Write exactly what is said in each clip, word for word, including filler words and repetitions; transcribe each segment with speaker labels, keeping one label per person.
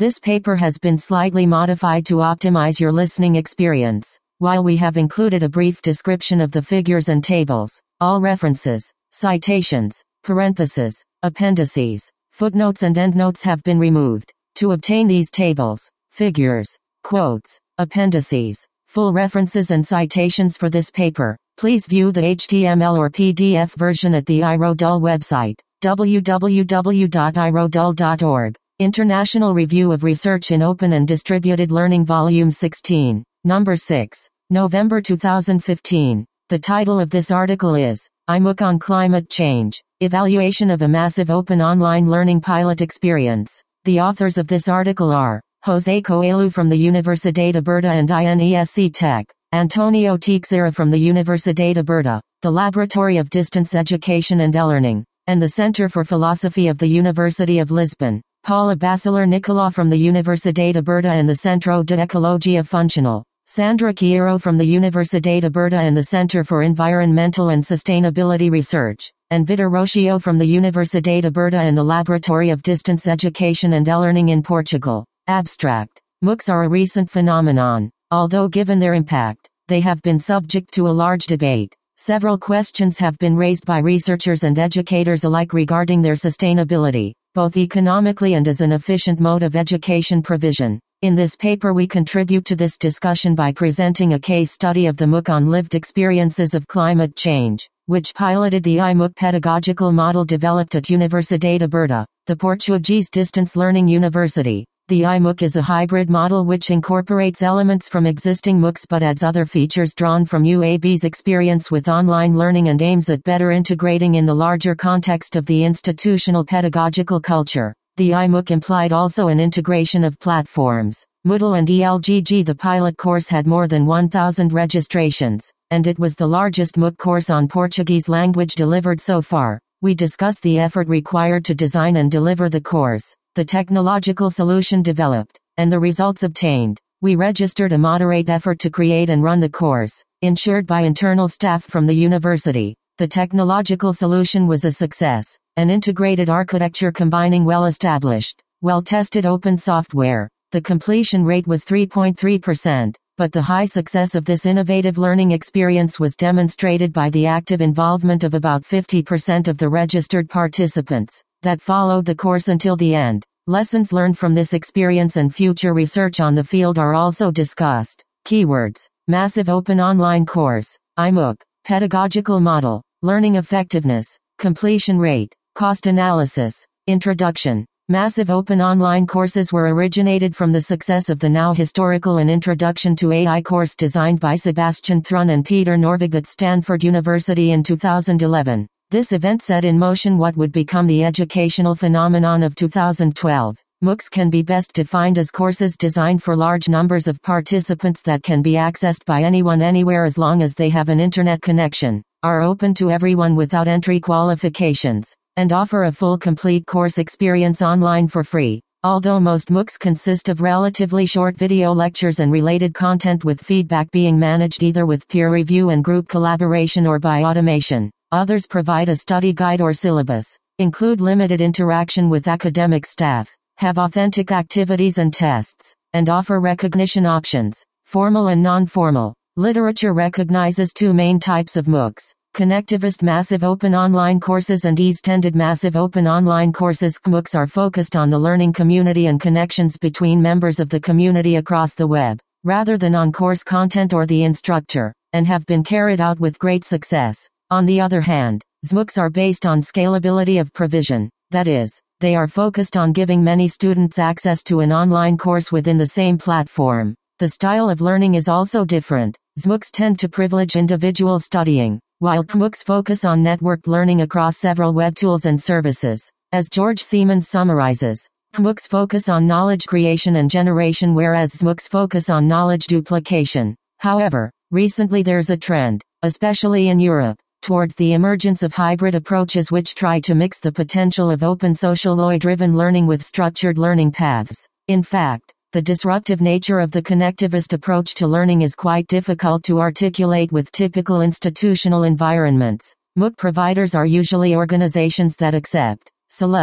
Speaker 1: This paper has been slightly modified to optimize your listening experience. While we have included a brief description of the figures and tables, all references, citations, parentheses, appendices, footnotes and endnotes have been removed. To obtain these tables, figures, quotes, appendices, full references and citations for this paper, please view the H T M L or P D F version at the iRodul website, w w w dot i rodul dot org. International Review of Research in Open and Distributed Learning Volume sixteen, Number six, November two thousand fifteen. The title of this article is, iMOOC on Climate Change, Evaluation of a Massive Open Online Learning Pilot Experience. The authors of this article are, Jose Coelho from the Universidad Aberta and I N E S C Tech, Antonio Teixeira from the Universidad Aberta, the Laboratory of Distance Education and E-Learning, and the Center for Philosophy of the University of Lisbon. Paula Basilar Nicolau from the Universidad Aberta and the Centro de Ecologia Funcional, Sandra Chiero from the Universidad Aberta and the Center for Environmental and Sustainability Research, and Vitor Rocio from the Universidad Aberta and the Laboratory of Distance Education and E-Learning in Portugal. Abstract. MOOCs are a recent phenomenon. Although given their impact, they have been subject to a large debate. Several questions have been raised by researchers and educators alike regarding their sustainability, both economically and as an efficient mode of education provision. In this paper we contribute to this discussion by presenting a case study of the MOOC on lived experiences of climate change, which piloted the iMOOC pedagogical model developed at Universidade Aberta, the Portuguese distance learning university. The iMOOC is a hybrid model which incorporates elements from existing MOOCs but adds other features drawn from U A B's experience with online learning and aims at better integrating in the larger context of the institutional pedagogical culture. The iMOOC implied also an integration of platforms, Moodle and E L G G. The pilot course had more than one thousand registrations, and it was the largest MOOC course on Portuguese language delivered so far. We discuss the effort required to design and deliver the course, the technological solution developed, and the results obtained. We registered a moderate effort to create and run the course, ensured by internal staff from the university. The technological solution was a success, an integrated architecture combining well-established, well-tested open software. The completion rate was three point three percent, but the high success of this innovative learning experience was demonstrated by the active involvement of about fifty percent of the registered participants that followed the course until the end. Lessons learned from this experience and future research on the field are also discussed. Keywords: massive open online course, iMOOC, pedagogical model, learning effectiveness, completion rate, cost analysis, introduction. Massive open online courses were originated from the success of the now historical An Introduction to A I course designed by Sebastian Thrun and Peter Norvig at Stanford University in two thousand eleven. This event set in motion what would become the educational phenomenon of two thousand twelve. MOOCs can be best defined as courses designed for large numbers of participants that can be accessed by anyone anywhere as long as they have an internet connection, are open to everyone without entry qualifications, and offer a full complete course experience online for free. Although most MOOCs consist of relatively short video lectures and related content with feedback being managed either with peer review and group collaboration or by automation, others provide a study guide or syllabus, include limited interaction with academic staff, have authentic activities and tests, and offer recognition options, formal and non-formal. Literature recognizes two main types of MOOCs: connectivist massive open online courses and ease-tended massive open online courses. MOOCs are focused on the learning community and connections between members of the community across the web, rather than on course content or the instructor, and have been carried out with great success. On the other hand, Z MOOCs are based on scalability of provision, that is, they are focused on giving many students access to an online course within the same platform. The style of learning is also different. Z MOOCs tend to privilege individual studying, while C MOOCs focus on networked learning across several web tools and services. As George Siemens summarizes, C MOOCs focus on knowledge creation and generation whereas Z MOOCs focus on knowledge duplication. However, recently there's a trend, especially in Europe, towards the emergence of hybrid approaches which try to mix the potential of open socially-driven learning with structured learning paths. In fact, the disruptive nature of the connectivist approach to learning is quite difficult to articulate with typical institutional environments. MOOC providers are usually organizations that accept, select,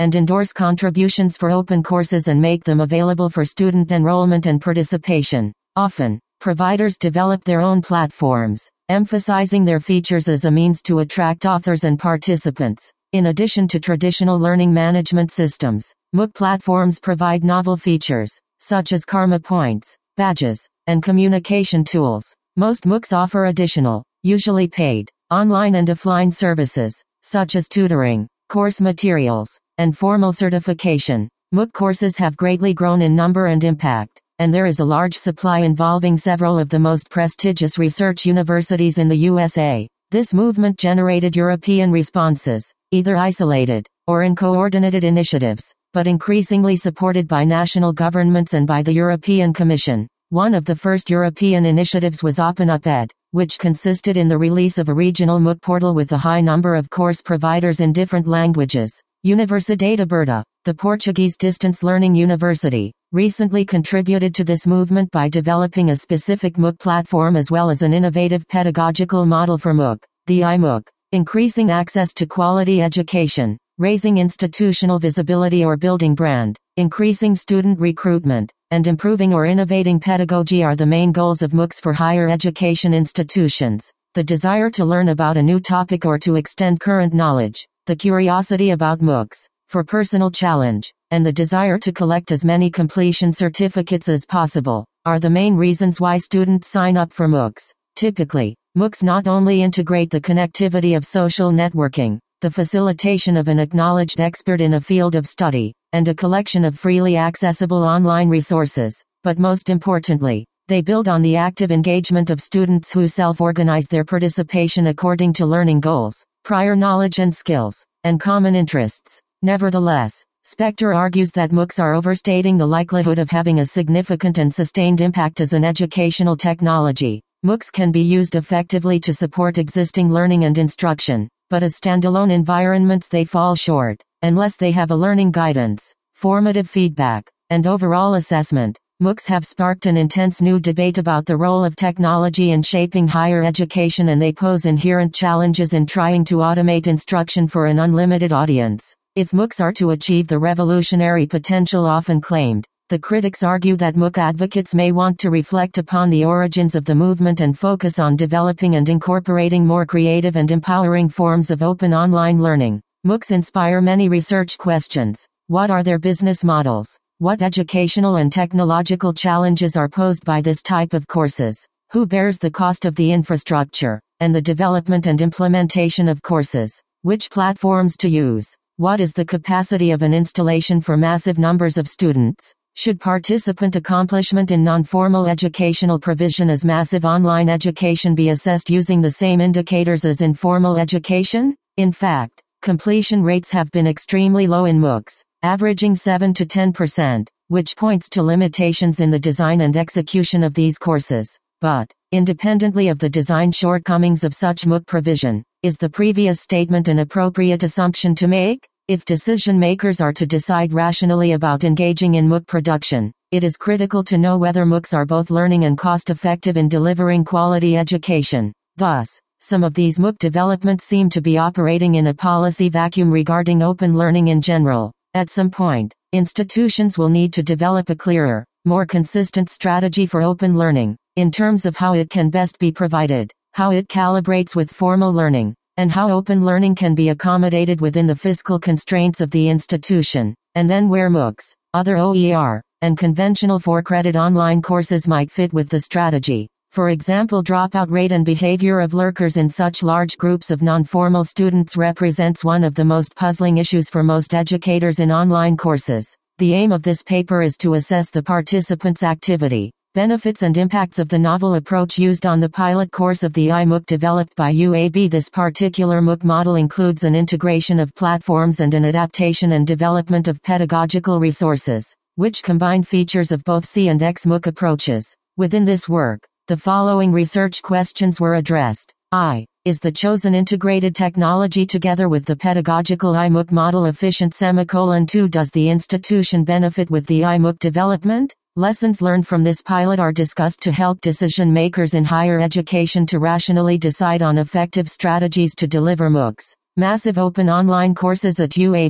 Speaker 1: and endorse contributions for open courses and make them available for student enrollment and participation. Often, providers develop their own platforms, emphasizing their features as a means to attract authors and participants. In addition to traditional learning management systems, MOOC platforms provide novel features, such as Karma Points, badges, and communication tools. Most MOOCs offer additional, usually paid, online and offline services, such as tutoring, course materials, and formal certification. MOOC courses have greatly grown in number and impact, and there is a large supply involving several of the most prestigious research universities in the U S A. This movement generated European responses, either isolated, or in coordinated initiatives, but increasingly supported by national governments and by the European Commission. One of the first European initiatives was OpenUpEd, which consisted in the release of a regional MOOC portal with a high number of course providers in different languages. Universidade Aberta, the Portuguese distance learning university, recently contributed to this movement by developing a specific MOOC platform as well as an innovative pedagogical model for MOOC, the iMOOC, increasing access to quality education, raising institutional visibility or building brand, increasing student recruitment, and improving or innovating pedagogy are the main goals of MOOCs for higher education institutions. The desire to learn about a new topic or to extend current knowledge, the curiosity about MOOCs, for personal challenge, and the desire to collect as many completion certificates as possible, are the main reasons why students sign up for MOOCs. Typically, MOOCs not only integrate the connectivity of social networking, the facilitation of an acknowledged expert in a field of study, and a collection of freely accessible online resources, but most importantly, they build on the active engagement of students who self-organize their participation according to learning goals, prior knowledge and skills, and common interests. Nevertheless, Spector argues that MOOCs are overstating the likelihood of having a significant and sustained impact as an educational technology. MOOCs can be used effectively to support existing learning and instruction, but as standalone environments they fall short, unless they have a learning guidance, formative feedback, and overall assessment. MOOCs have sparked an intense new debate about the role of technology in shaping higher education, and they pose inherent challenges in trying to automate instruction for an unlimited audience. If MOOCs are to achieve the revolutionary potential often claimed, the critics argue that MOOC advocates may want to reflect upon the origins of the movement and focus on developing and incorporating more creative and empowering forms of open online learning. MOOCs inspire many research questions. What are their business models? What educational and technological challenges are posed by this type of courses? Who bears the cost of the infrastructure, and the development and implementation of courses? Which platforms to use? What is the capacity of an installation for massive numbers of students? Should participant accomplishment in non-formal educational provision as massive online education be assessed using the same indicators as in formal education? In fact, completion rates have been extremely low in MOOCs, averaging seven to ten percent, which points to limitations in the design and execution of these courses. But, independently of the design shortcomings of such MOOC provision, is the previous statement an appropriate assumption to make? If decision makers are to decide rationally about engaging in MOOC production, it is critical to know whether MOOCs are both learning and cost-effective in delivering quality education. Thus, some of these MOOC developments seem to be operating in a policy vacuum regarding open learning in general. At some point, institutions will need to develop a clearer, more consistent strategy for open learning, in terms of how it can best be provided, how it calibrates with formal learning, and how open learning can be accommodated within the fiscal constraints of the institution, and then where MOOCs, other O E R, and conventional for-credit online courses might fit with the strategy. For example, dropout rate and behavior of lurkers in such large groups of non-formal students represents one of the most puzzling issues for most educators in online courses. The aim of this paper is to assess the participants' activity, benefits and impacts of the novel approach used on the pilot course of the iMOOC developed by U A B. This particular MOOC model includes an integration of platforms and an adaptation and development of pedagogical resources, which combine features of both C and X MOOC approaches. Within this work, the following research questions were addressed. I. Is the chosen integrated technology together with the pedagogical iMOOC model efficient? Semicolon two. Does the institution benefit with the iMOOC development? Lessons learned from this pilot are discussed to help decision makers in higher education to rationally decide on effective strategies to deliver MOOCs. Massive open online courses at U A B.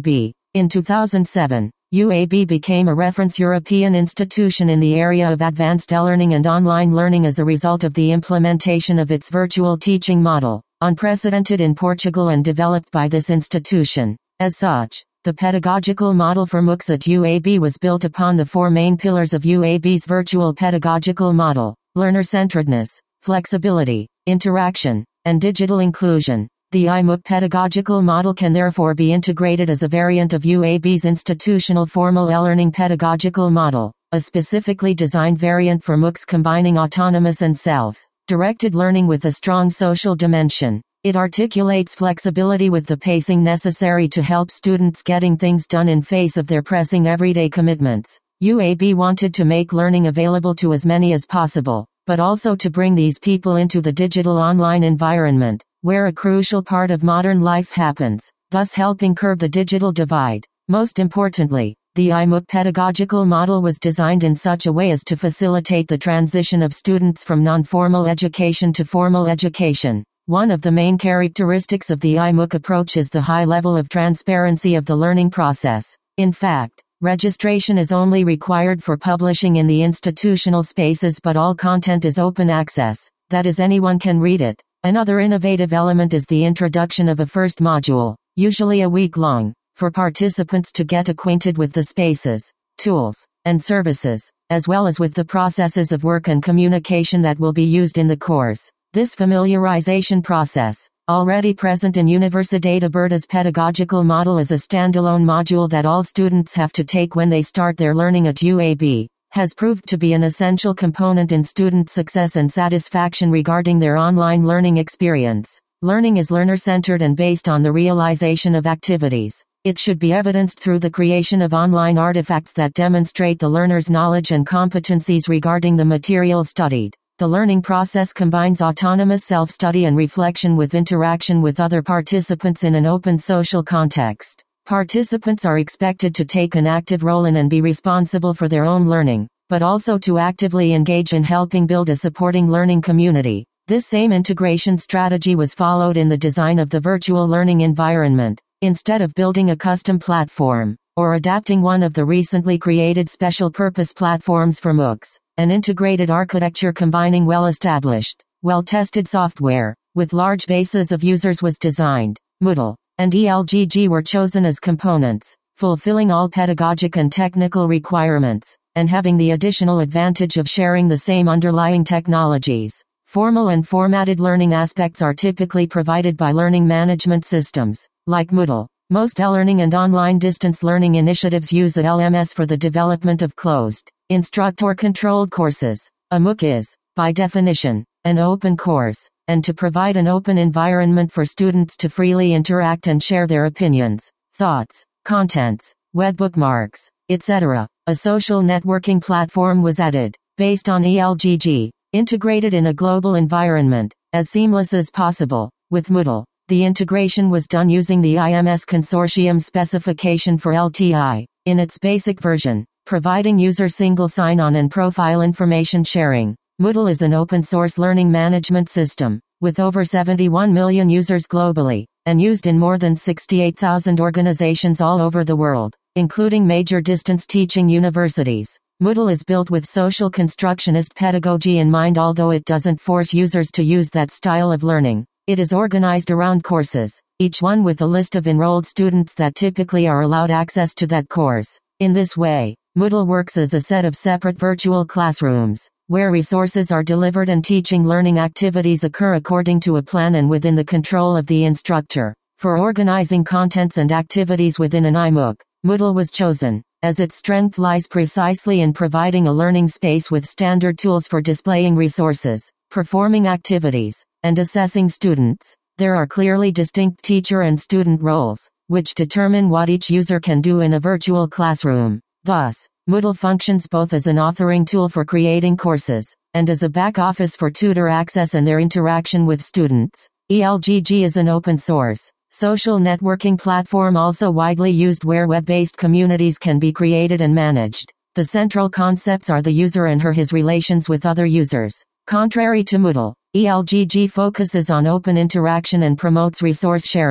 Speaker 1: In two thousand seven, U A B became a reference European institution in the area of advanced e-learning and online learning as a result of the implementation of its virtual teaching model, unprecedented in Portugal and developed by this institution. As such, the pedagogical model for MOOCs at U A B was built upon the four main pillars of U A B's virtual pedagogical model: learner-centeredness, flexibility, interaction, and digital inclusion. The iMOOC pedagogical model can therefore be integrated as a variant of U A B's institutional formal e-learning pedagogical model, a specifically designed variant for MOOCs combining autonomous and self-directed learning with a strong social dimension. It articulates flexibility with the pacing necessary to help students getting things done in face of their pressing everyday commitments. U A B wanted to make learning available to as many as possible, but also to bring these people into the digital online environment, where a crucial part of modern life happens, thus helping curb the digital divide. Most importantly, the iMOOC pedagogical model was designed in such a way as to facilitate the transition of students from non-formal education to formal education. One of the main characteristics of the iMOOC approach is the high level of transparency of the learning process. In fact, registration is only required for publishing in the institutional spaces, but all content is open access, that is, anyone can read it. Another innovative element is the introduction of a first module, usually a week long, for participants to get acquainted with the spaces, tools, and services, as well as with the processes of work and communication that will be used in the course. This familiarization process, already present in Universidade Aberta's pedagogical model, is a standalone module that all students have to take when they start their learning at U A B, has proved to be an essential component in student success and satisfaction regarding their online learning experience. Learning is learner-centered and based on the realization of activities. It should be evidenced through the creation of online artifacts that demonstrate the learner's knowledge and competencies regarding the material studied. The learning process combines autonomous self-study and reflection with interaction with other participants in an open social context. Participants are expected to take an active role in and be responsible for their own learning, but also to actively engage in helping build a supporting learning community. This same integration strategy was followed in the design of the virtual learning environment. Instead of building a custom platform, or adapting one of the recently created special-purpose platforms for MOOCs, an integrated architecture combining well-established, well-tested software, with large bases of users was designed. Moodle and E L G G were chosen as components, fulfilling all pedagogic and technical requirements, and having the additional advantage of sharing the same underlying technologies. Formal and formatted learning aspects are typically provided by learning management systems, like Moodle. Most e-learning and online distance learning initiatives use a L M S for the development of closed, instructor-controlled courses. A MOOC is, by definition, an open course, and to provide an open environment for students to freely interact and share their opinions, thoughts, contents, web bookmarks, et cetera. A social networking platform was added, based on E L G G, integrated in a global environment, as seamless as possible. With Moodle, the integration was done using the I M S Consortium specification for L T I, in its basic version, providing user single sign-on and profile information sharing. Moodle is an open-source learning management system, with over seventy-one million users globally, and used in more than sixty-eight thousand organizations all over the world, including major distance teaching universities. Moodle is built with social constructionist pedagogy in mind, although it doesn't force users to use that style of learning. It is organized around courses, each one with a list of enrolled students that typically are allowed access to that course. In this way, Moodle works as a set of separate virtual classrooms, where resources are delivered and teaching learning activities occur according to a plan and within the control of the instructor. For organizing contents and activities within an iMOOC, Moodle was chosen, as its strength lies precisely in providing a learning space with standard tools for displaying resources, performing activities, and assessing students. There are clearly distinct teacher and student roles, which determine what each user can do in a virtual classroom. Thus, Moodle functions both as an authoring tool for creating courses, and as a back office for tutor access and their interaction with students. E L G G is an open-source, social networking platform also widely used where web-based communities can be created and managed. The central concepts are the user and her/his relations with other users. Contrary to Moodle, E L G G focuses on open interaction and promotes resource sharing.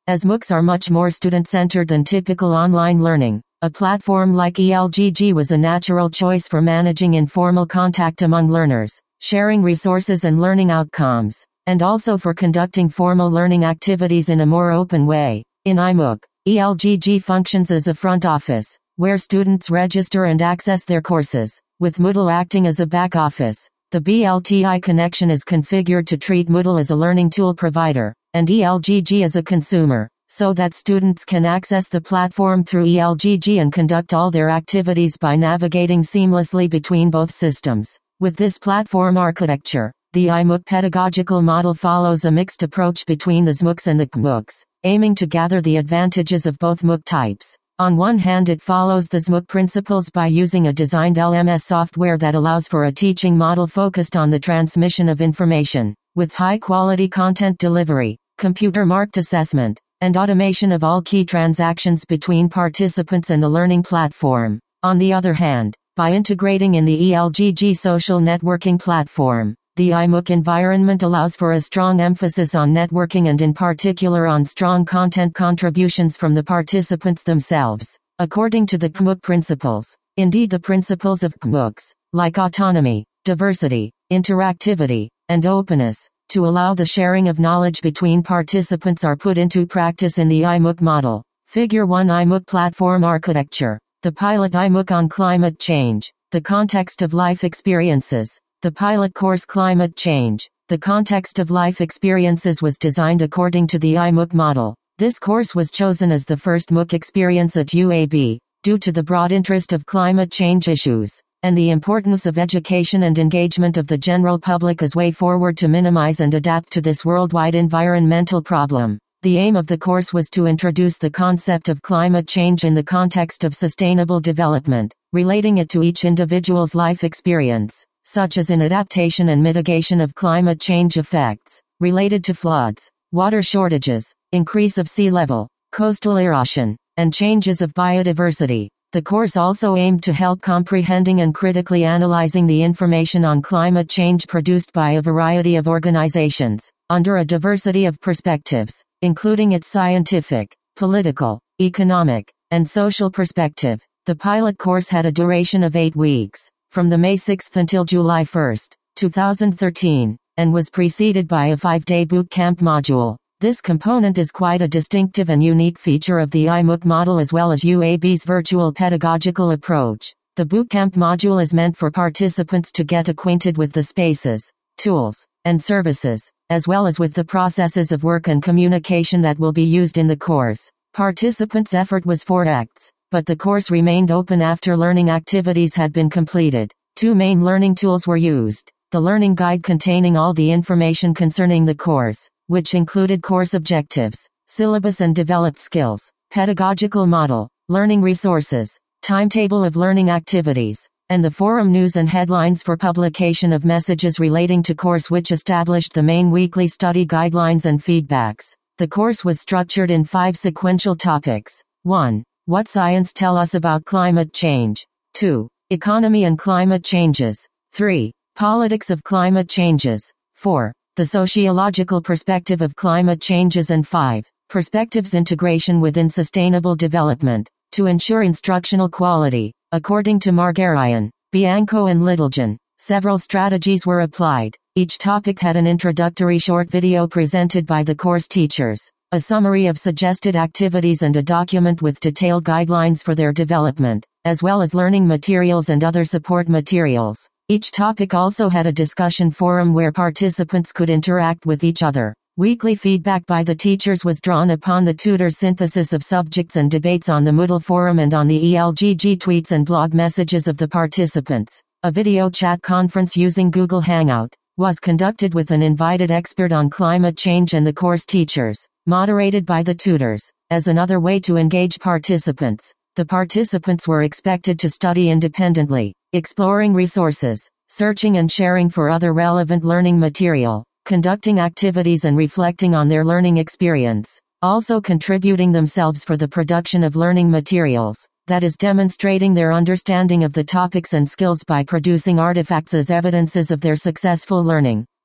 Speaker 1: As MOOCs are much more student-centered than typical online learning, a platform like E L G G was a natural choice for managing informal contact among learners, sharing resources and learning outcomes, and also for conducting formal learning activities in a more open way. In iMOOC, E L G G functions as a front office, where students register and access their courses, with Moodle acting as a back office. The B L T I connection is configured to treat Moodle as a learning tool provider, and E L G G as a consumer, so that students can access the platform through E L G G and conduct all their activities by navigating seamlessly between both systems. With this platform architecture, the iMOOC pedagogical model follows a mixed approach between the S MOOCs and the C MOOCs, aiming to gather the advantages of both MOOC types. On one hand, it follows the S MOOC principles by using a designed L M S software that allows for a teaching model focused on the transmission of information, with high-quality content delivery, computer-marked assessment, and automation of all key transactions between participants and the learning platform. On the other hand, by integrating in the E L G G social networking platform, the iMOOC environment allows for a strong emphasis on networking and in particular on strong content contributions from the participants themselves, according to the C MOOC principles. Indeed, the principles of C MOOCs, like autonomy, diversity, interactivity, and openness, to allow the sharing of knowledge between participants are put into practice in the iMOOC model. Figure one iMOOC platform architecture. The pilot iMOOC on climate change. The context of life experiences. The pilot course Climate Change. The context of life experiences was designed according to the iMOOC model. This course was chosen as the first MOOC experience at U A B, due to the broad interest of climate change issues, and the importance of education and engagement of the general public as way forward to minimize and adapt to this worldwide environmental problem. The aim of the course was to introduce the concept of climate change in the context of sustainable development, relating it to each individual's life experience, such as in adaptation and mitigation of climate change effects, related to floods, water shortages, increase of sea level, coastal erosion, and changes of biodiversity. The course also aimed to help comprehending and critically analyzing the information on climate change produced by a variety of organizations, under a diversity of perspectives, including its scientific, political, economic, and social perspective. The pilot course had a duration of eight weeks, from the May sixth until July first, two thousand thirteen, and was preceded by a five-day boot camp module. This component is quite a distinctive and unique feature of the iMOOC model as well as U A B's virtual pedagogical approach. The bootcamp module is meant for participants to get acquainted with the spaces, tools, and services, as well as with the processes of work and communication that will be used in the course. Participants' effort was four acts, but the course remained open after learning activities had been completed. Two main learning tools were used. The learning guide containing all the information concerning the course, which included course objectives, syllabus and developed skills, pedagogical model, learning resources, timetable of learning activities, and the forum news and headlines for publication of messages relating to course, which established the main weekly study guidelines and feedbacks. The course was structured in five sequential topics. one. What science tell us about climate change? two. Economy and climate changes. three. Politics of climate changes. four. The sociological perspective of climate changes. And five. Perspectives integration within sustainable development. To ensure instructional quality, according to Margarian, Bianco and Littlejohn, several strategies were applied. Each topic had an introductory short video presented by the course teachers, a summary of suggested activities and a document with detailed guidelines for their development, as well as learning materials and other support materials. Each topic also had a discussion forum where participants could interact with each other. Weekly feedback by the teachers was drawn upon the tutor's synthesis of subjects and debates on the Moodle forum and on the E L G G tweets and blog messages of the participants. A video chat conference using Google Hangout was conducted with an invited expert on climate change and the course teachers, moderated by the tutors. As another way to engage participants, the participants were expected to study independently, exploring resources, searching and sharing for other relevant learning material, conducting activities and reflecting on their learning experience, also contributing themselves for the production of learning materials, that is demonstrating their understanding of the topics and skills by producing artifacts as evidences of their successful learning.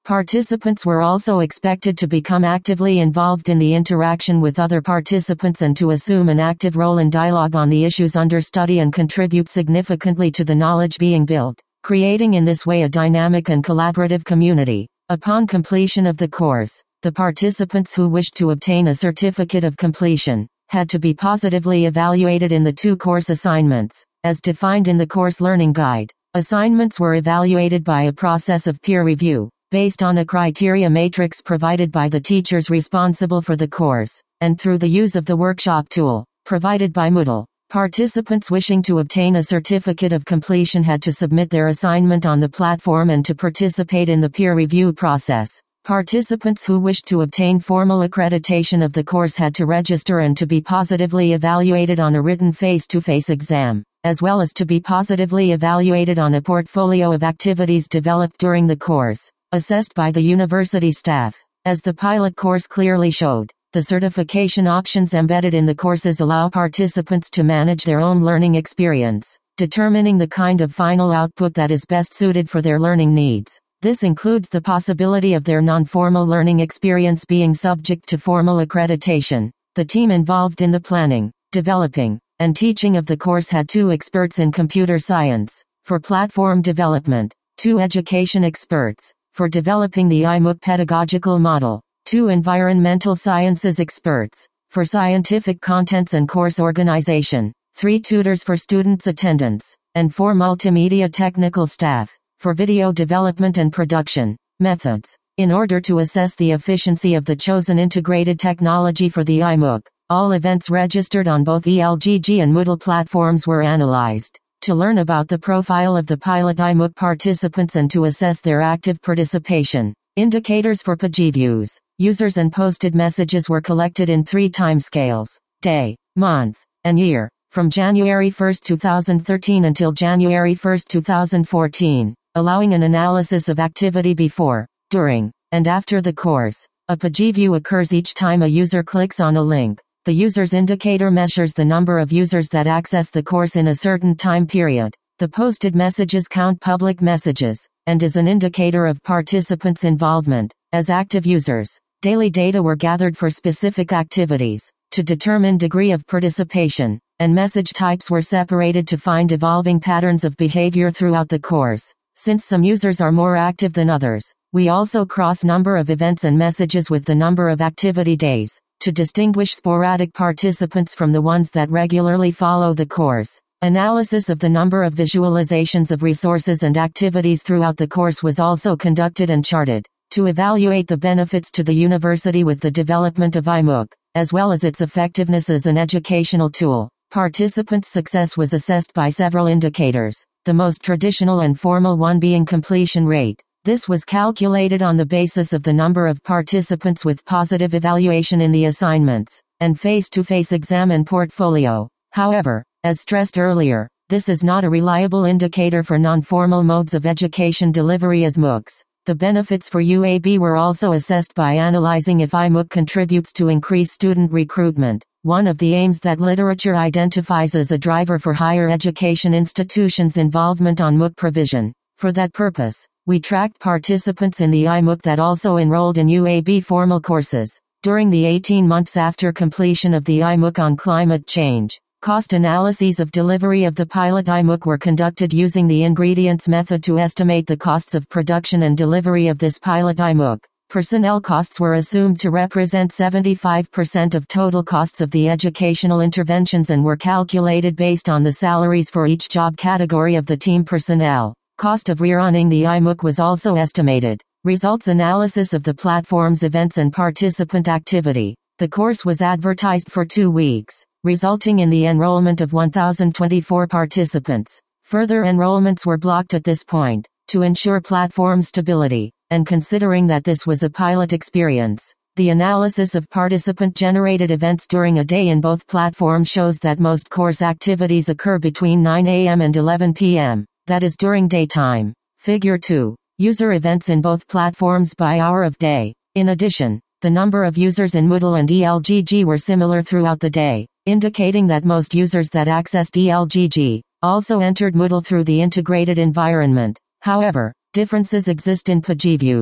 Speaker 1: Participants were also expected to become actively involved in the interaction with other participants and to assume an active role in dialogue on the issues under study and contribute significantly to the knowledge being built, creating in this way a dynamic and collaborative community. Upon completion of the course, the participants who wished to obtain a certificate of completion had to be positively evaluated in the two course assignments, as defined in the course learning guide. Assignments were evaluated by a process of peer review, based on a criteria matrix provided by the teachers responsible for the course, and through the use of the workshop tool, provided by Moodle. Participants wishing to obtain a certificate of completion had to submit their assignment on the platform and to participate in the peer review process. Participants who wished to obtain formal accreditation of the course had to register and to be positively evaluated on a written face-to-face exam, as well as to be positively evaluated on a portfolio of activities developed during the course, assessed by the university staff. As the pilot course clearly showed, the certification options embedded in the courses allow participants to manage their own learning experience, determining the kind of final output that is best suited for their learning needs. This includes the possibility of their non-formal learning experience being subject to formal accreditation. The team involved in the planning, developing, and teaching of the course had two experts in computer science, for platform development, two education experts, for developing the iMOOC pedagogical model, two environmental sciences experts, for scientific contents and course organization, three tutors for students' attendance, and four multimedia technical staff, for video development and production. Methods. In order to assess the efficiency of the chosen integrated technology for the iMOOC, all events registered on both E L G G and Moodle platforms were analyzed. To learn about the profile of the pilot iMOOC participants and to assess their active participation. Indicators for PageViews. Users and posted messages were collected in three timescales: day, month, and year, from January first two thousand thirteen until January first two thousand fourteen, allowing an analysis of activity before, during, and after the course. A PageView occurs each time a user clicks on a link. The user's indicator measures the number of users that access the course in a certain time period. The posted messages count public messages, and is an indicator of participants' involvement. As active users, daily data were gathered for specific activities, to determine degree of participation, and message types were separated to find evolving patterns of behavior throughout the course. Since some users are more active than others, we also cross number of events and messages with the number of activity days, to distinguish sporadic participants from the ones that regularly follow the course. Analysis of the number of visualizations of resources and activities throughout the course was also conducted and charted, to evaluate the benefits to the university with the development of iMOOC, as well as its effectiveness as an educational tool. Participants' success was assessed by several indicators, the most traditional and formal one being completion rate. This was calculated on the basis of the number of participants with positive evaluation in the assignments, and face-to-face exam and portfolio. However, as stressed earlier, this is not a reliable indicator for non-formal modes of education delivery as MOOCs. The benefits for U A B were also assessed by analyzing if iMOOC contributes to increase student recruitment, one of the aims that literature identifies as a driver for higher education institutions' involvement on MOOC provision. For that purpose, we tracked participants in the iMOOC that also enrolled in U A B formal courses. During the eighteen months after completion of the iMOOC on climate change, cost analyses of delivery of the pilot iMOOC were conducted using the ingredients method to estimate the costs of production and delivery of this pilot iMOOC. Personnel costs were assumed to represent seventy-five percent of total costs of the educational interventions and were calculated based on the salaries for each job category of the team personnel. Cost of rerunning the iMOOC was also estimated. Results analysis of the platform's events and participant activity. The course was advertised for two weeks, resulting in the enrollment of one thousand twenty-four participants. Further enrollments were blocked at this point, to ensure platform stability, and considering that this was a pilot experience. The analysis of participant-generated events during a day in both platforms shows that most course activities occur between nine a m and eleven p m, that is during daytime. Figure two. User events in both platforms by hour of day. In addition, the number of users in Moodle and E L G G were similar throughout the day, indicating that most users that accessed E L G G also entered Moodle through the integrated environment. However, differences exist in PageViews.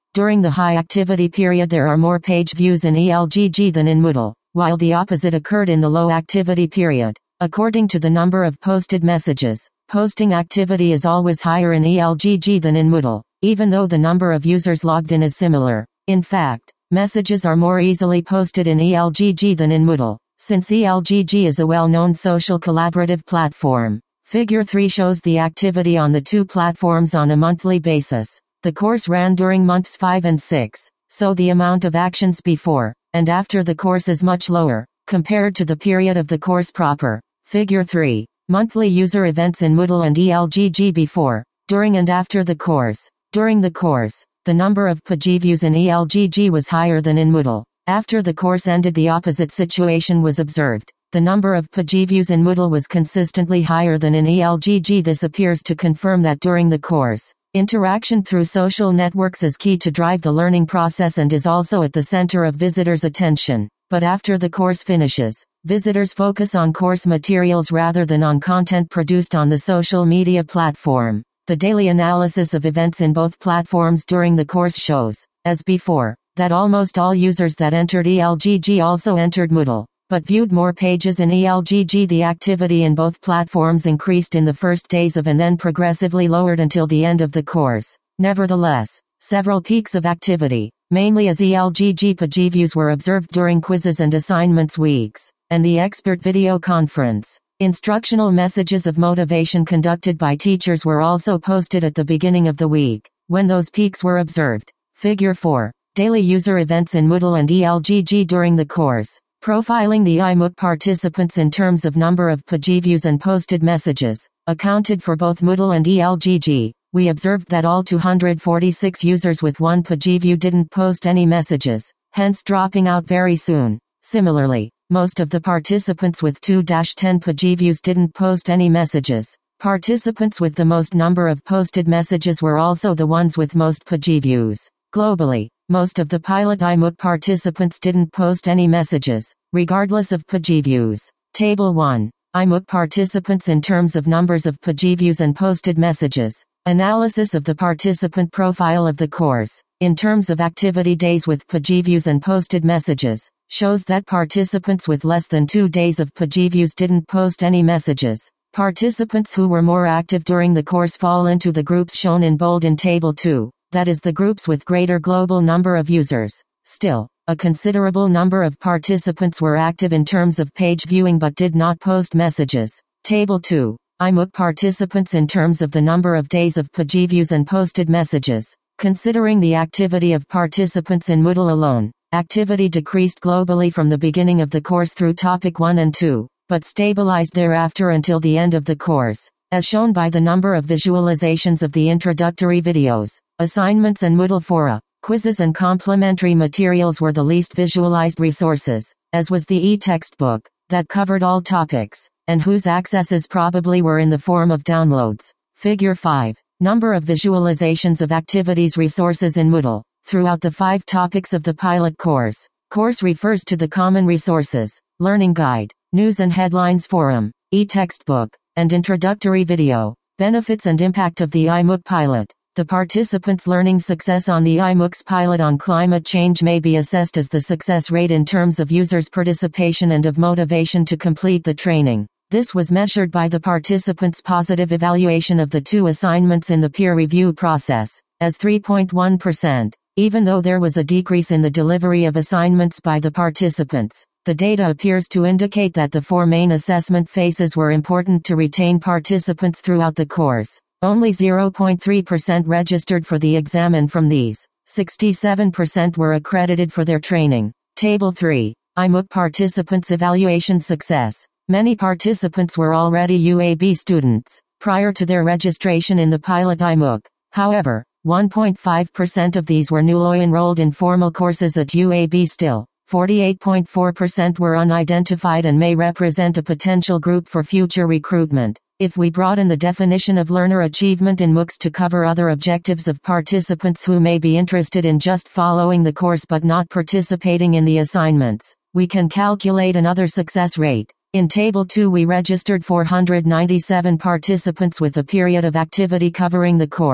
Speaker 1: During the high activity period there are more page views in E L G G than in Moodle, while the opposite occurred in the low activity period. According to the number of posted messages, posting activity is always higher in E L G G than in Moodle, even though the number of users logged in is similar. In fact, messages are more easily posted in E L G G than in Moodle, since E L G G is a well-known social collaborative platform. Figure three shows the activity on the two platforms on a monthly basis. The course ran during months five and six, so the amount of actions before and after the course is much lower, compared to the period of the course proper. Figure three. Monthly user events in Moodle and E L G G before, during and after the course. During the course, the number of page views in E L G G was higher than in Moodle. After the course ended the opposite situation was observed. The number of page views in Moodle was consistently higher than in E L G G. This appears to confirm that during the course, interaction through social networks is key to drive the learning process and is also at the center of visitors' attention. But after the course finishes, visitors focus on course materials rather than on content produced on the social media platform. The daily analysis of events in both platforms during the course shows, as before, that almost all users that entered E L G G also entered Moodle, but viewed more pages in E L G G. The activity in both platforms increased in the first days of and then progressively lowered until the end of the course. Nevertheless, several peaks of activity, mainly as E L G G page views, were observed during quizzes and assignments weeks, and the expert video conference. Instructional messages of motivation conducted by teachers were also posted at the beginning of the week, when those peaks were observed. Figure four. Daily user events in Moodle and E L G G during the course. Profiling the I M O O C participants in terms of number of page views and posted messages, accounted for both Moodle and E L G G. We observed that all two hundred forty-six users with one page view didn't post any messages, hence dropping out very soon. Similarly, most of the participants with two to ten page views didn't post any messages. Participants with the most number of posted messages were also the ones with most page views. Globally, most of the pilot I M O O C participants didn't post any messages, regardless of page views. Table one. I M O O C participants in terms of numbers of page views and posted messages. Analysis of the participant profile of the course, in terms of activity days with page views and posted messages, shows that participants with less than two days of page views didn't post any messages. Participants who were more active during the course fall into the groups shown in bold in Table two. That is the groups with greater global number of users. Still, a considerable number of participants were active in terms of page viewing but did not post messages. Table two. I M O O C participants in terms of the number of days of page views and posted messages. Considering the activity of participants in Moodle alone, activity decreased globally from the beginning of the course through topic one and two, but stabilized thereafter until the end of the course, as shown by the number of visualizations of the introductory videos. Assignments and Moodle fora, quizzes and complementary materials were the least visualized resources, as was the e-textbook, that covered all topics, and whose accesses probably were in the form of downloads. Figure five. Number of visualizations of activities resources in Moodle, throughout the five topics of the pilot course. Course refers to the common resources, learning guide, news and headlines forum, e-textbook, and introductory video. Benefits and impact of the I M O O C pilot. The participants' learning success on the I M O O C's pilot on climate change may be assessed as the success rate in terms of users' participation and of motivation to complete the training. This was measured by the participants' positive evaluation of the two assignments in the peer review process, as three point one percent. Even though there was a decrease in the delivery of assignments by the participants, the data appears to indicate that the four main assessment phases were important to retain participants throughout the course. Only zero point three percent registered for the exam, and from these, sixty-seven percent were accredited for their training. Table three. I M O O C participants' evaluation success. Many participants were already U A B students prior to their registration in the pilot I M O O C. However, one point five percent of these were newly enrolled in formal courses at U A B. Still, forty-eight point four percent were unidentified and may represent a potential group for future recruitment. If we broaden the definition of learner achievement in M O O Cs to cover other objectives of participants who may be interested in just following the course but not participating in the assignments, we can calculate another success rate. In Table two we registered four hundred ninety-seven participants with a period of activity covering the course.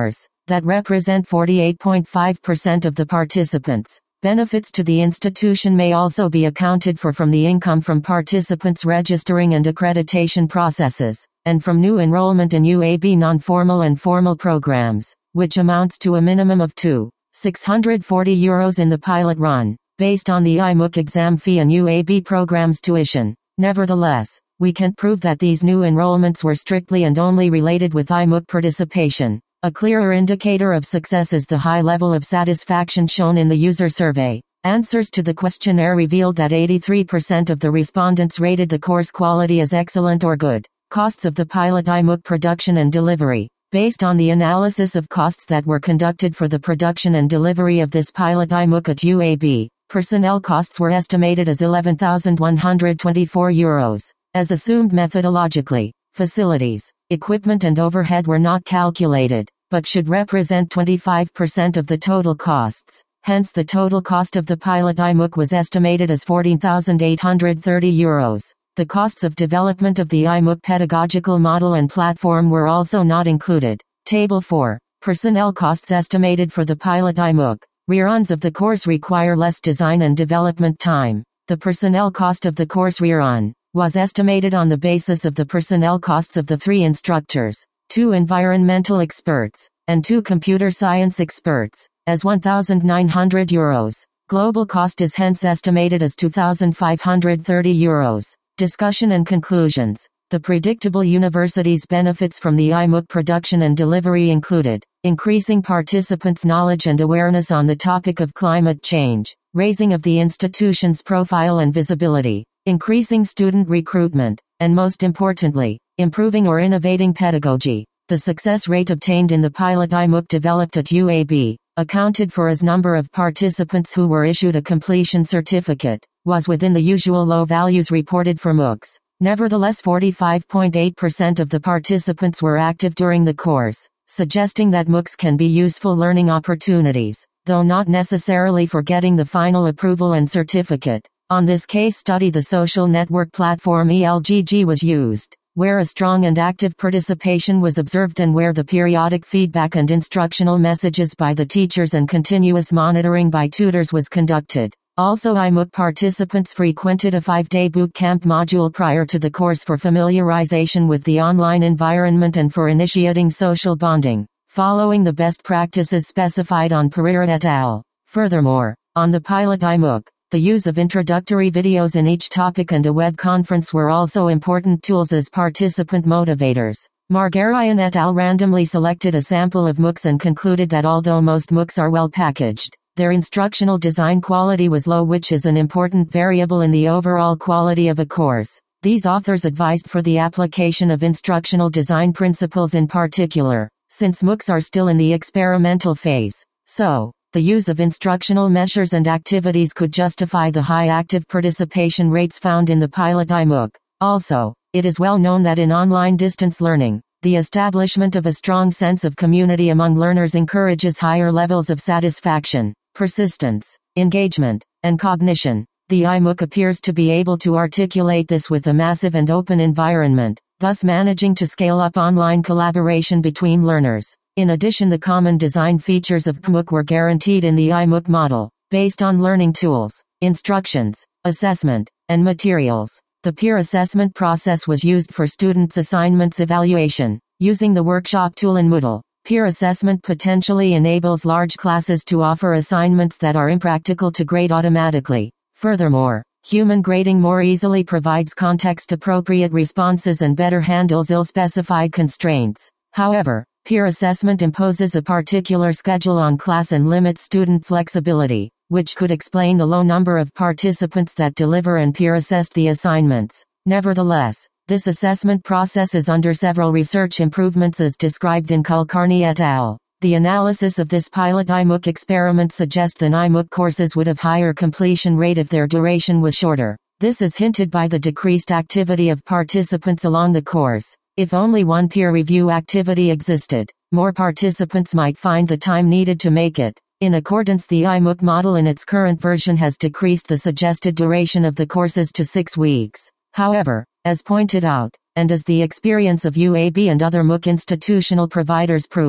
Speaker 1: that represent forty-eight point five percent of the participants. Benefits to the institution may also be accounted for from the income from participants registering and accreditation processes, and from new enrollment in U A B non-formal and formal programs, which amounts to a minimum of two thousand six hundred forty euros in the pilot run, based on the I M U C exam fee and U A B program's tuition. Nevertheless, we can prove that these new enrollments were strictly and only related with I M U C participation. A clearer indicator of success is the high level of satisfaction shown in the user survey. Answers to the questionnaire revealed that eighty-three percent of the respondents rated the course quality as excellent or good. Costs of the pilot I M U C production and delivery. Based on the analysis of costs that were conducted for the production and delivery of this pilot I M U C at U A B, personnel costs were estimated as eleven thousand one hundred twenty-four euros. As assumed methodologically, facilities, equipment and overhead were not calculated, but should represent twenty-five percent of the total costs. Hence the total cost of the pilot I M U C was estimated as fourteen thousand eight hundred thirty euros. The costs of development of the I M U C pedagogical model and platform were also not included. Table four. Personnel costs estimated for the pilot I M U C. Reruns of the course require less design and development time. The personnel cost of the course rerun was estimated on the basis of the personnel costs of the three instructors, two environmental experts, and two computer science experts, as one thousand nine hundred euros. Global cost is hence estimated as two thousand five hundred thirty euros. Discussion and conclusions. The predictable university's benefits from the I M U C production and delivery included increasing participants' knowledge and awareness on the topic of climate change, raising of the institution's profile and visibility, increasing student recruitment, and most importantly, improving or innovating pedagogy. The success rate obtained in the pilot I M U C developed at U A B, accounted for as number of participants who were issued a completion certificate, was within the usual low values reported for M U Cs. Nevertheless, forty-five point eight percent of the participants were active during the course, suggesting that M U Cs can be useful learning opportunities, though not necessarily for getting the final approval and certificate. On this case study, the social network platform E L G G was used, where a strong and active participation was observed and where the periodic feedback and instructional messages by the teachers and continuous monitoring by tutors was conducted. Also, I M U C participants frequented a five-day boot camp module prior to the course for familiarization with the online environment and for initiating social bonding, following the best practices specified on Pereira et al. Furthermore, on the pilot I M U C, the use of introductory videos in each topic and a web conference were also important tools as participant motivators. Margarian et al. Randomly selected a sample of M U Cs and concluded that although most M U Cs are well packaged, their instructional design quality was low, which is an important variable in the overall quality of a course. These authors advised for the application of instructional design principles in particular, since M U Cs are still in the experimental phase. So, the use of instructional measures and activities could justify the high active participation rates found in the pilot I M U C. Also, it is well known that in online distance learning, the establishment of a strong sense of community among learners encourages higher levels of satisfaction, persistence, engagement, and cognition. The I M U C appears to be able to articulate this with a massive and open environment, thus managing to scale up online collaboration between learners. In addition, the common design features of C M U C were guaranteed in the I M U C model, based on learning tools, instructions, assessment, and materials. The peer assessment process was used for students' assignments evaluation, using the workshop tool in Moodle. Peer assessment potentially enables large classes to offer assignments that are impractical to grade automatically. Furthermore, human grading more easily provides context-appropriate responses and better handles ill-specified constraints. However, peer assessment imposes a particular schedule on class and limits student flexibility, which could explain the low number of participants that deliver and peer-assessed the assignments. Nevertheless, this assessment process is under several research improvements as described in Kulkarni et al. The analysis of this pilot I M U C experiment suggests that I M U C courses would have higher completion rate if their duration was shorter. This is hinted by the decreased activity of participants along the course. If only one peer review activity existed, more participants might find the time needed to make it. In accordance, the I M U C model in its current version has decreased the suggested duration of the courses to six weeks. However, as pointed out, and as the experience of U A B and other M U C institutional providers proves,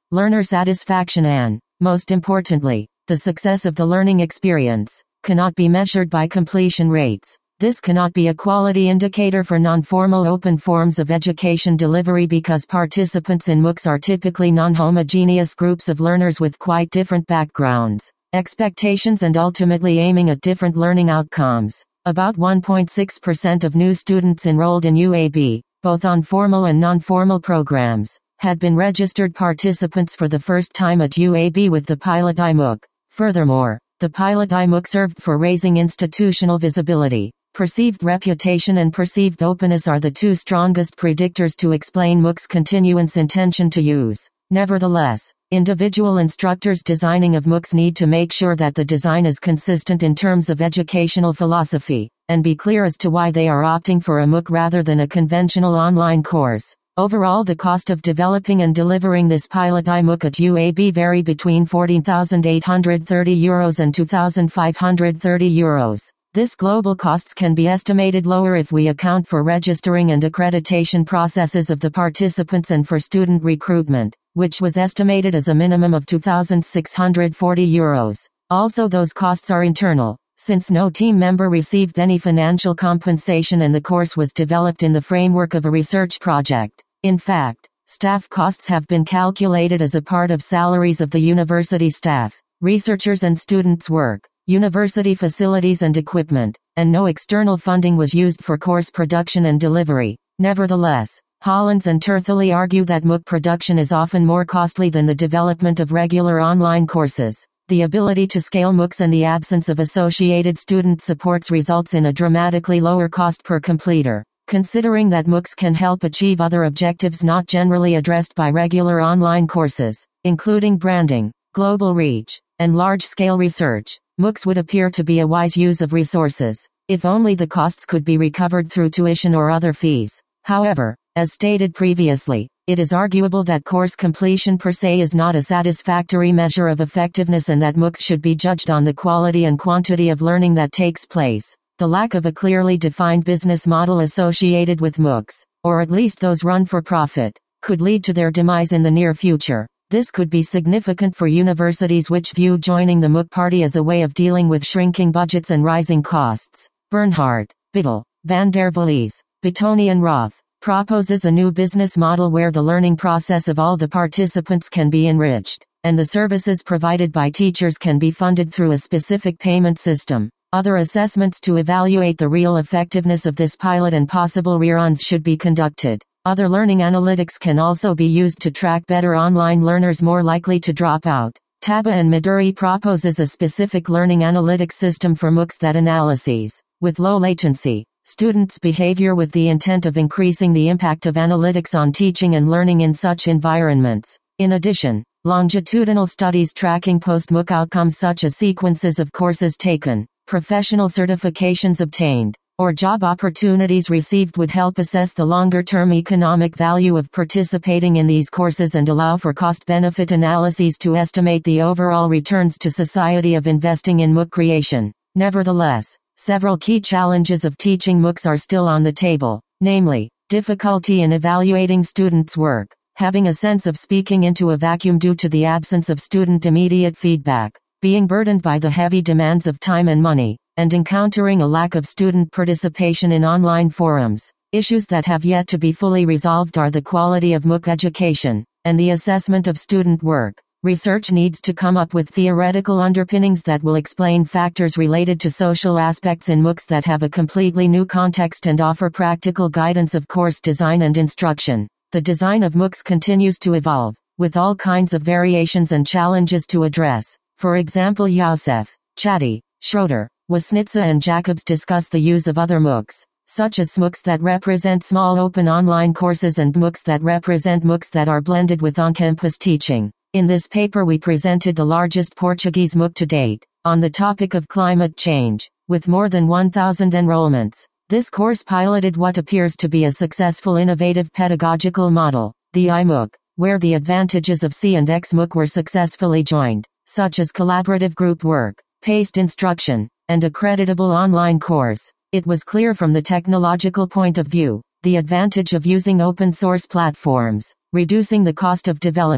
Speaker 1: learner satisfaction and, most importantly, the success of the learning experience, cannot be measured by completion rates. This cannot be a quality indicator for non-formal open forms of education delivery because participants in MOOCs are typically non-homogeneous groups of learners with quite different backgrounds, expectations and ultimately aiming at different learning outcomes. About one point six percent of new students enrolled in U A B, both on formal and non-formal programs, had been registered participants for the first time at U A B with the pilot I MOOC. Furthermore, the pilot I MOOC served for raising institutional visibility. Perceived reputation and perceived openness are the two strongest predictors to explain MOOC's continuance intention to use. Nevertheless, individual instructors designing of MOOCs need to make sure that the design is consistent in terms of educational philosophy, and be clear as to why they are opting for a MOOC rather than a conventional online course. Overall, the cost of developing and delivering this pilot I MOOC at U A B vary between fourteen thousand eight hundred thirty euros and two thousand five hundred thirty euros. This global costs can be estimated lower if we account for registering and accreditation processes of the participants and for student recruitment, which was estimated as a minimum of two thousand six hundred forty euros. Also, those costs are internal, since no team member received any financial compensation and the course was developed in the framework of a research project. In fact, staff costs have been calculated as a part of salaries of the university staff, researchers and students' work, university facilities and equipment, and no external funding was used for course production and delivery. Nevertheless, Hollins and Terthely argue that MOOC production is often more costly than the development of regular online courses. The ability to scale MOOCs and the absence of associated student supports results in a dramatically lower cost per completer. Considering that MOOCs can help achieve other objectives not generally addressed by regular online courses, including branding, global reach, and large-scale research, MOOCs would appear to be a wise use of resources, if only the costs could be recovered through tuition or other fees. However, as stated previously, it is arguable that course completion per se is not a satisfactory measure of effectiveness and that MOOCs should be judged on the quality and quantity of learning that takes place. The lack of a clearly defined business model associated with MOOCs, or at least those run for profit, could lead to their demise in the near future. This could be significant for universities which view joining the MOOC party as a way of dealing with shrinking budgets and rising costs. Bernhard, Bittel, van der Vlies, Bitoni and Roth proposes a new business model where the learning process of all the participants can be enriched, and the services provided by teachers can be funded through a specific payment system. Other assessments to evaluate the real effectiveness of this pilot and possible reruns should be conducted. Other learning analytics can also be used to track better online learners more likely to drop out. Taba and Maduri proposes a specific learning analytics system for MOOCs that analyses, with low latency, students' behavior with the intent of increasing the impact of analytics on teaching and learning in such environments. In addition, longitudinal studies tracking post-MOOC outcomes such as sequences of courses taken, professional certifications obtained, or job opportunities received would help assess the longer-term economic value of participating in these courses and allow for cost-benefit analyses to estimate the overall returns to society of investing in MOOC creation. Nevertheless, several key challenges of teaching MOOCs are still on the table, namely, difficulty in evaluating students' work, having a sense of speaking into a vacuum due to the absence of student immediate feedback, being burdened by the heavy demands of time and money, and encountering a lack of student participation in online forums. Issues that have yet to be fully resolved are the quality of MOOC education, and the assessment of student work. Research needs to come up with theoretical underpinnings that will explain factors related to social aspects in MOOCs that have a completely new context and offer practical guidance of course design and instruction. The design of MOOCs continues to evolve, with all kinds of variations and challenges to address. For example, Youssef, Chatty, Schroeder, Wasnitza and Jacobs discuss the use of other MOOCs, such as MOOCs that represent small open online courses and MOOCs that represent MOOCs that are blended with on-campus teaching. In this paper we presented the largest Portuguese MOOC to date, on the topic of climate change, with more than one thousand enrollments. This course piloted what appears to be a successful innovative pedagogical model, the I MOOC, where the advantages of C and X MOOC were successfully joined, such as collaborative group work, paced instruction, and a creditable online course. It was clear from the technological point of view, the advantage of using open source platforms, reducing the cost of development,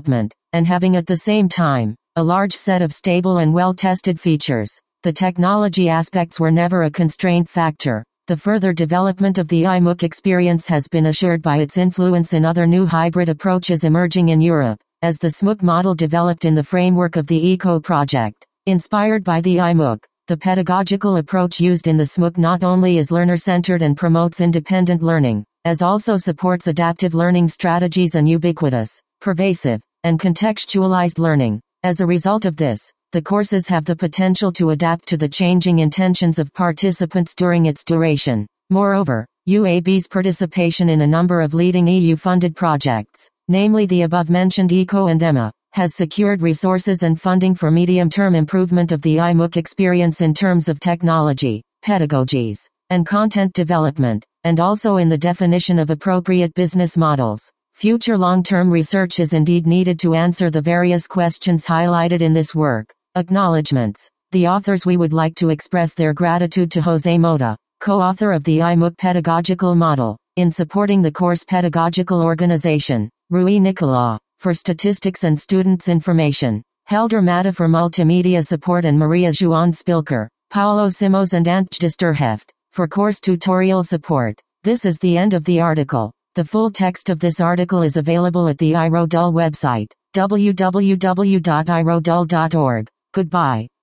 Speaker 1: and having at the same time, a large set of stable and well-tested features. The technology aspects were never a constraint factor. The further development of the iMOOC experience has been assured by its influence in other new hybrid approaches emerging in Europe, as the S M O O C model developed in the framework of the ECO project. Inspired by the iMOOC, the pedagogical approach used in the S M O O C not only is learner-centered and promotes independent learning, as also supports adaptive learning strategies and ubiquitous, pervasive, and contextualized learning. As a result of this, the courses have the potential to adapt to the changing intentions of participants during its duration. Moreover, U A B's participation in a number of leading E U-funded projects, namely the above-mentioned ECO and EMMA, has secured resources and funding for medium-term improvement of the iMOOC experience in terms of technology, pedagogies, and content development, and also in the definition of appropriate business models. Future long-term research is indeed needed to answer the various questions highlighted in this work. Acknowledgements. The authors We would like to express their gratitude to José Mota, co-author of the iMOOC pedagogical model, in supporting the course pedagogical organization, Rui Nicolau, for statistics and students information, Helder Mata for multimedia support, and Maria João Spilker, Paulo Simões and Ante Desterheft, for course tutorial support. This is the end of the article. The full text of this article is available at the iRodul website, w w w dot i rodul dot org. Goodbye.